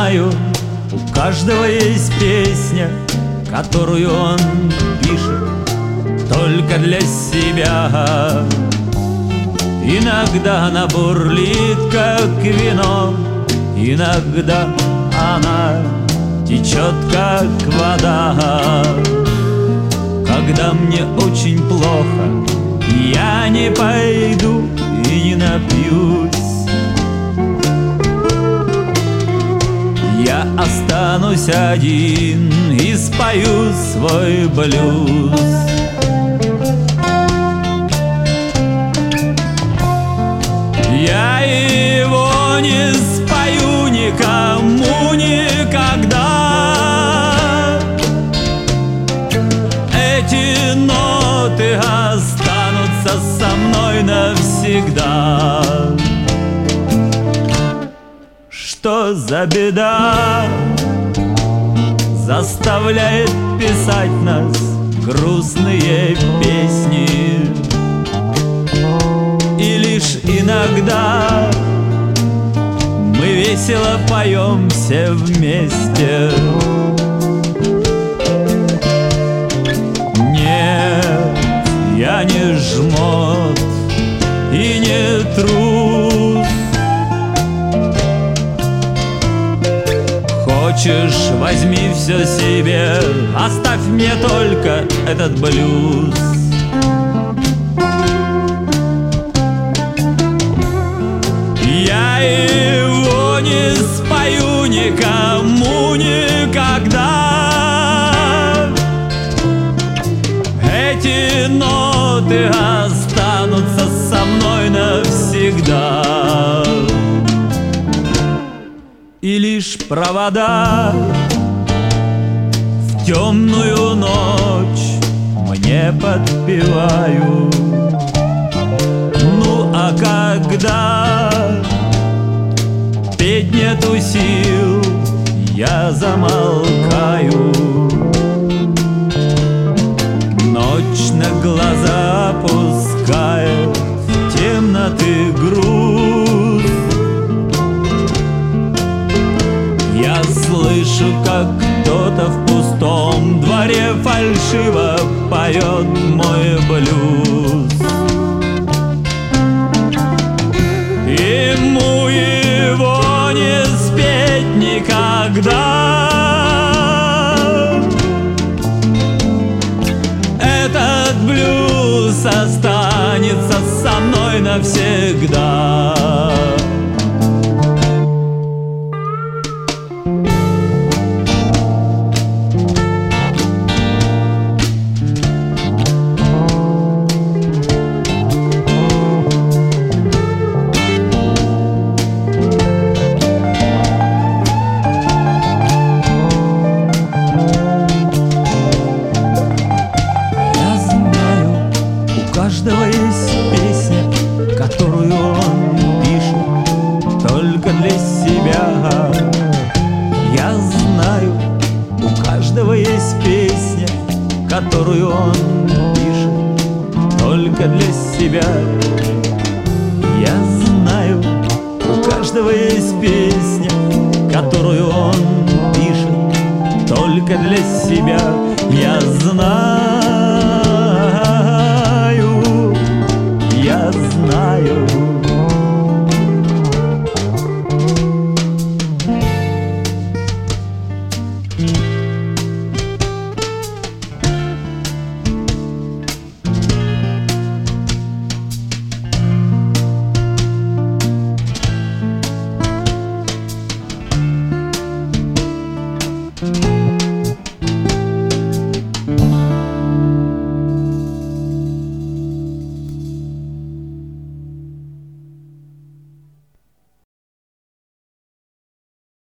знаю, у каждого есть песня, которую он пишет только для себя. Иногда она бурлит, как вино, иногда она течет, как вода. Когда мне очень плохо, я не пойду и не напьюсь. Я останусь один и спою свой блюз. Я его не спою никому никогда. Эти ноты останутся со мной навсегда. Что за беда заставляет писать нас грустные песни? И лишь иногда мы весело поем все вместе. Нет, я не жмот и не трус. Хочешь, возьми все себе, оставь мне только этот блюз. Я его не спою никому никогда. Эти ноты останутся со мной навсегда. И лишь провода в темную ночь мне подпевают. Ну а когда петь нету сил, я замолкаю. Ночь на глаза опускает темноты груз. Я слышу, как кто-то в пустом дворе фальшиво поет мой блюз. Ему его не спеть никогда. Этот блюз останется со мной навсегда. У каждого есть песня, которую он пишет только для себя. Я знаю, у каждого есть песня, которую он пишет только для себя. Я знаю, у каждого есть песня, которую он пишет только для себя. Я знаю, я знаю. Thank